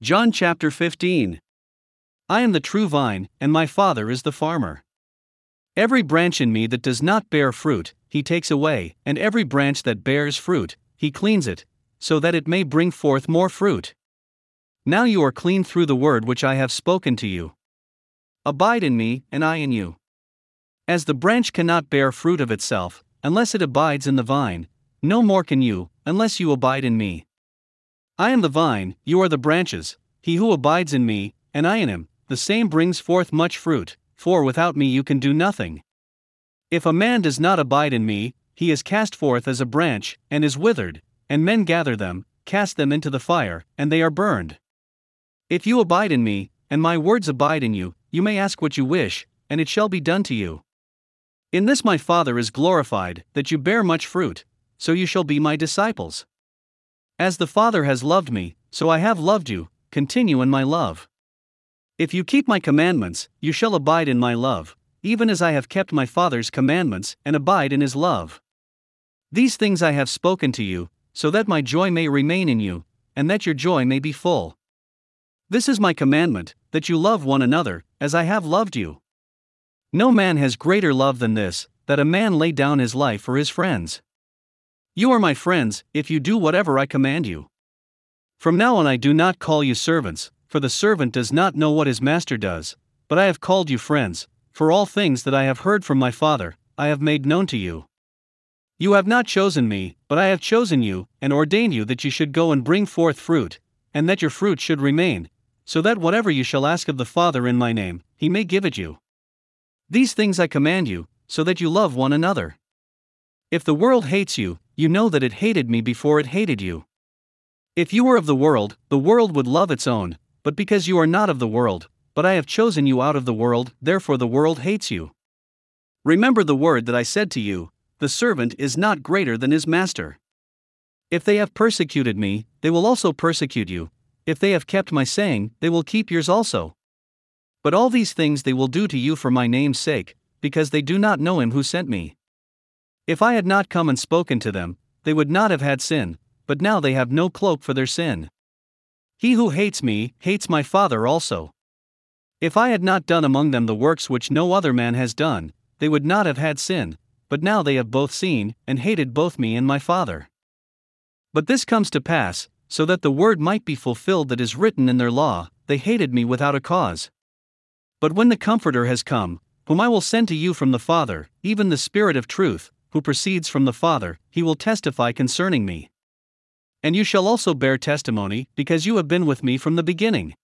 John chapter 15. I am the true vine, and my Father is the farmer. Every branch in me that does not bear fruit, he takes away, and every branch that bears fruit, he cleans it, so that it may bring forth more fruit. Now you are clean through the word which I have spoken to you. Abide in me, and I in you. As the branch cannot bear fruit of itself, unless it abides in the vine, no more can you, unless you abide in me. I am the vine, you are the branches. He who abides in me, and I in him, the same brings forth much fruit, for without me you can do nothing. If a man does not abide in me, he is cast forth as a branch, and is withered, and men gather them, cast them into the fire, and they are burned. If you abide in me, and my words abide in you, you may ask what you wish, and it shall be done to you. In this my Father is glorified, that you bear much fruit, so you shall be my disciples. As the Father has loved me, so I have loved you, continue in my love. If you keep my commandments, you shall abide in my love, even as I have kept my Father's commandments and abide in his love. These things I have spoken to you, so that my joy may remain in you, and that your joy may be full. This is my commandment, that you love one another, as I have loved you. No man has greater love than this, that a man lay down his life for his friends. You are my friends, if you do whatever I command you. From now on I do not call you servants, for the servant does not know what his master does, but I have called you friends, for all things that I have heard from my Father, I have made known to you. You have not chosen me, but I have chosen you, and ordained you that you should go and bring forth fruit, and that your fruit should remain, so that whatever you shall ask of the Father in my name, he may give it you. These things I command you, so that you love one another. If the world hates you, you know that it hated me before it hated you. If you were of the world would love its own, but because you are not of the world, but I have chosen you out of the world, therefore the world hates you. Remember the word that I said to you, the servant is not greater than his master. If they have persecuted me, they will also persecute you. If they have kept my saying, they will keep yours also. But all these things they will do to you for my name's sake, because they do not know him who sent me. If I had not come and spoken to them, they would not have had sin, but now they have no cloak for their sin. He who hates me, hates my Father also. If I had not done among them the works which no other man has done, they would not have had sin, but now they have both seen, and hated both me and my Father. But this comes to pass, so that the word might be fulfilled that is written in their law, they hated me without a cause. But when the Comforter has come, whom I will send to you from the Father, even the Spirit of truth, who proceeds from the Father, he will testify concerning me. And you shall also bear testimony, because you have been with me from the beginning.